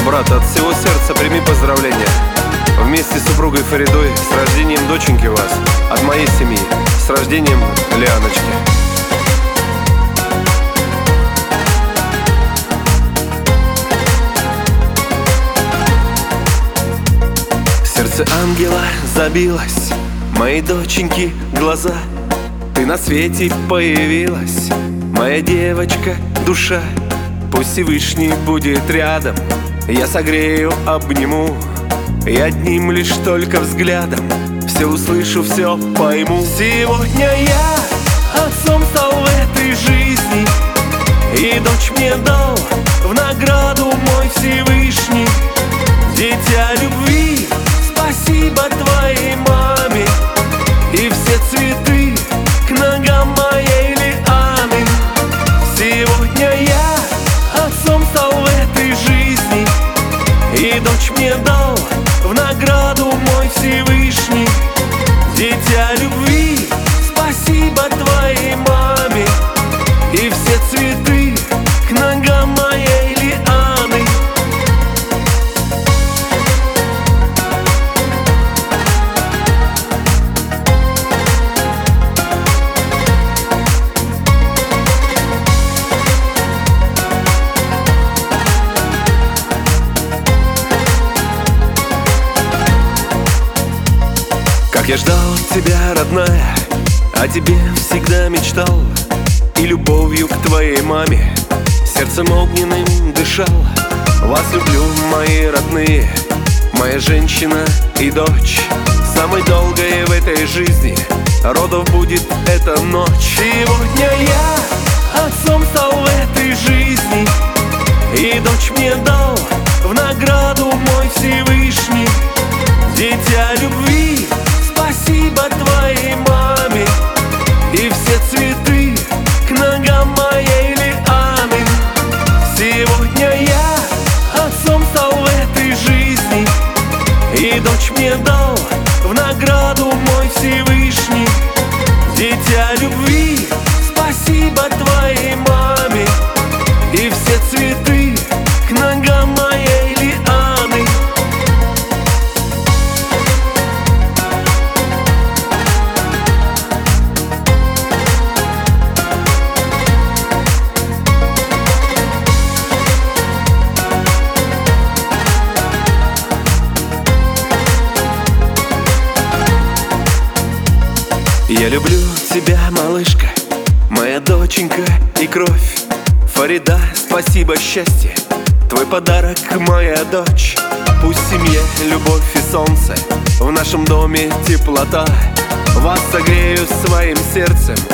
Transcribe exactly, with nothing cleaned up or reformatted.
Брат, от всего сердца прими поздравления. Вместе с супругой Фаридой с рождением доченьки вас. От моей семьи с рождением Лианочки. Сердце ангела забилось, моей доченьки глаза. Ты на свете появилась, моя девочка, душа. Пусть Всевышний будет рядом, я согрею, обниму. И одним лишь только взглядом все услышу, все пойму. Сегодня я отцом стал в этой жизни, и дочь мне дал в награду мой Всевышний. Дитя любви, спасибо твоей маме, и все цветы к ногам моей Лианы. Сегодня я отцом стал в этой жизни, и дочь мне дал в награду мой Всевышний. Дитя любви, спасибо твоей маме, и все цветы к ногам моей Лианы. Как я ждал тебя, родная, о тебе всегда мечтал, и любовью к твоей маме сердцем огненным дышал. Вас люблю, мои родные, моя женщина и дочь. Самой долгой в этой жизни родов будет эта ночь. Сегодня я отцом стал в этой жизни, и дочь мне дал в награду мой Всевышний. Дитя любви, спасибо твоей маме, и все цветы к ногам моей Лианы. Сегодня я отцом стал в этой жизни, и дочь мне дал в награду мой Всевышний. Дитя любви, спасибо твоей маме, и все цветы к ногам моей Лианы. Я люблю тебя, малышка, моя доченька и кровь. Фарида, спасибо, счастье, твой подарок, моя дочь. Пусть в семье любовь и солнце, в нашем доме теплота. Вас согрею своим сердцем,